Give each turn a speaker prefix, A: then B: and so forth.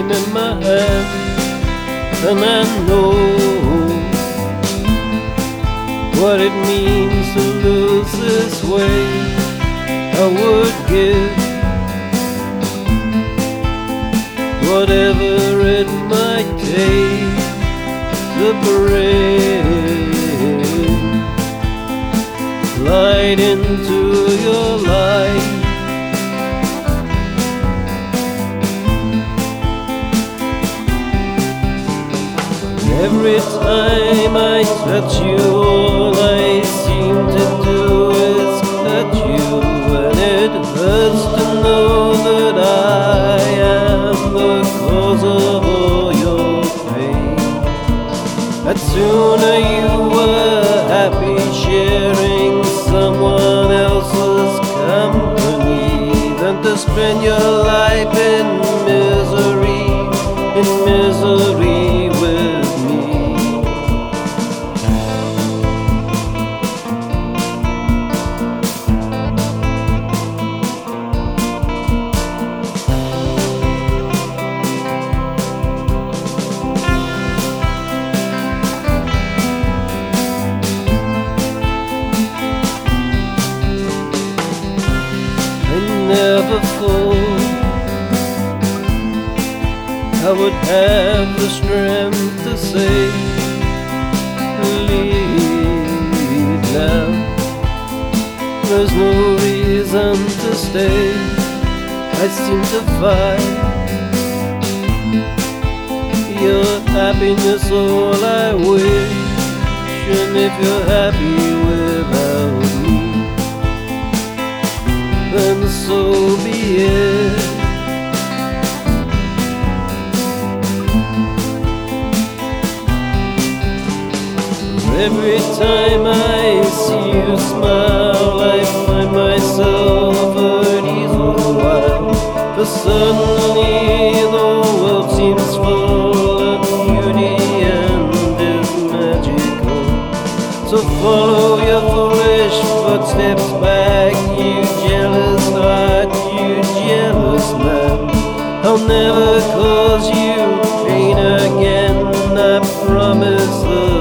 A: game in my hand, and I know what it means to lose this way. I would give whatever it might take to bring light into your life. Every time I touch you, all I seem to do is cut you, and it hurts to know that I am the cause of all your pain. That sooner you were happy sharing someone else's company than to spend your life in misery with me. Never thought I would have the strength to say, leave now. There's no reason to stay. I seem to find your happiness all I wish, and if you're happy without me, then so be it. Every time I see you smile, I find myself at ease a while. For suddenly the world seems full of beauty and is magical. So follow your foolish footsteps back, you jealous heart, you jealous man. I'll never cause you pain again, I promise.